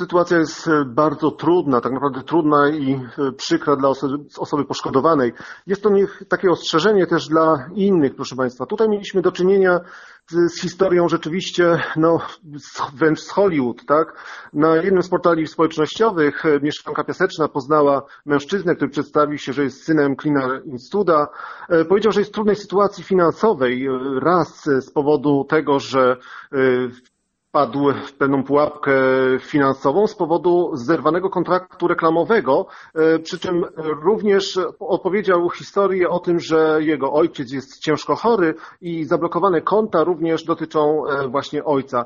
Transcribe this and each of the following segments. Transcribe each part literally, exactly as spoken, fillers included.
sytuacja jest bardzo trudna, tak naprawdę trudna i przykra dla osoby, osoby poszkodowanej. Jest to niech takie ostrzeżenie też dla innych, proszę Państwa. Tutaj mieliśmy do czynienia z, z historią rzeczywiście, no, wręcz z Hollywood, tak? Na jednym z portali społecznościowych mieszkanka Piaseczna poznała mężczyznę, który przedstawił się, że jest synem Clina Eastwooda. Powiedział, że jest w trudnej sytuacji finansowej, raz z powodu tego, że padł w pewną pułapkę finansową z powodu zerwanego kontraktu reklamowego, przy czym również opowiedział historię o tym, że jego ojciec jest ciężko chory i zablokowane konta również dotyczą właśnie ojca.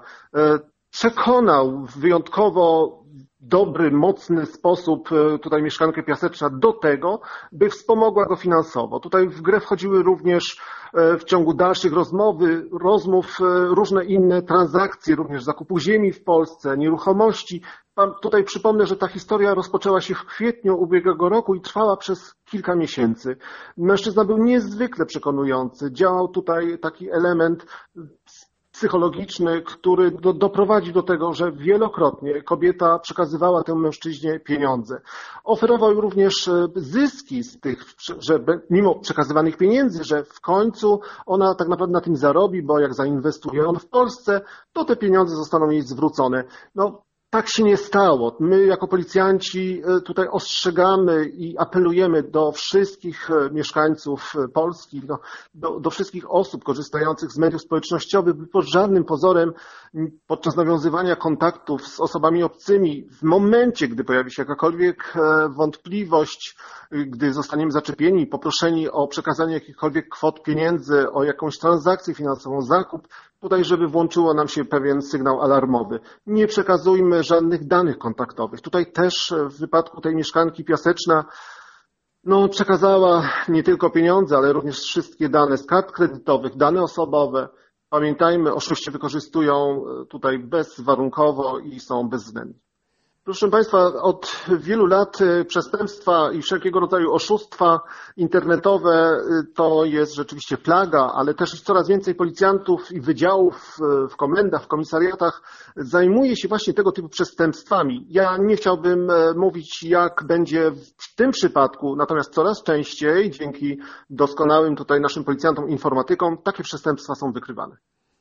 Przekonał w wyjątkowo dobry, mocny sposób tutaj mieszkankę Piaseczna do tego, by wspomogła go finansowo. Tutaj w grę wchodziły również w ciągu dalszych rozmowy, rozmów różne inne transakcje, również zakupu ziemi w Polsce, nieruchomości. Tutaj przypomnę, że ta historia rozpoczęła się w kwietniu ubiegłego roku i trwała przez kilka miesięcy. Mężczyzna był niezwykle przekonujący. Działał tutaj taki element psychologiczny, który do, doprowadził do tego, że wielokrotnie kobieta przekazywała temu mężczyźnie pieniądze. Oferował również zyski z tych, że mimo przekazywanych pieniędzy, że w końcu ona tak naprawdę na tym zarobi, bo jak zainwestuje on w Polsce, to te pieniądze zostaną jej zwrócone. No, tak się nie stało. My jako policjanci tutaj ostrzegamy i apelujemy do wszystkich mieszkańców Polski, no, do, do wszystkich osób korzystających z mediów społecznościowych, by pod żadnym pozorem podczas nawiązywania kontaktów z osobami obcymi, w momencie, gdy pojawi się jakakolwiek wątpliwość, gdy zostaniemy zaczepieni i poproszeni o przekazanie jakichkolwiek kwot pieniędzy, o jakąś transakcję finansową, zakup, tutaj, żeby włączyło nam się pewien sygnał alarmowy. Nie przekazujmy żadnych danych kontaktowych. Tutaj też w wypadku tej mieszkanki Piaseczna no, przekazała nie tylko pieniądze, ale również wszystkie dane z kart kredytowych, dane osobowe. Pamiętajmy, oszuści wykorzystują tutaj bezwarunkowo i są bezwzględni. Proszę Państwa, od wielu lat przestępstwa i wszelkiego rodzaju oszustwa internetowe to jest rzeczywiście plaga, ale też coraz więcej policjantów i wydziałów w komendach, w komisariatach zajmuje się właśnie tego typu przestępstwami. Ja nie chciałbym mówić, jak będzie w tym przypadku, natomiast coraz częściej, dzięki doskonałym tutaj naszym policjantom informatykom, takie przestępstwa są wykrywane.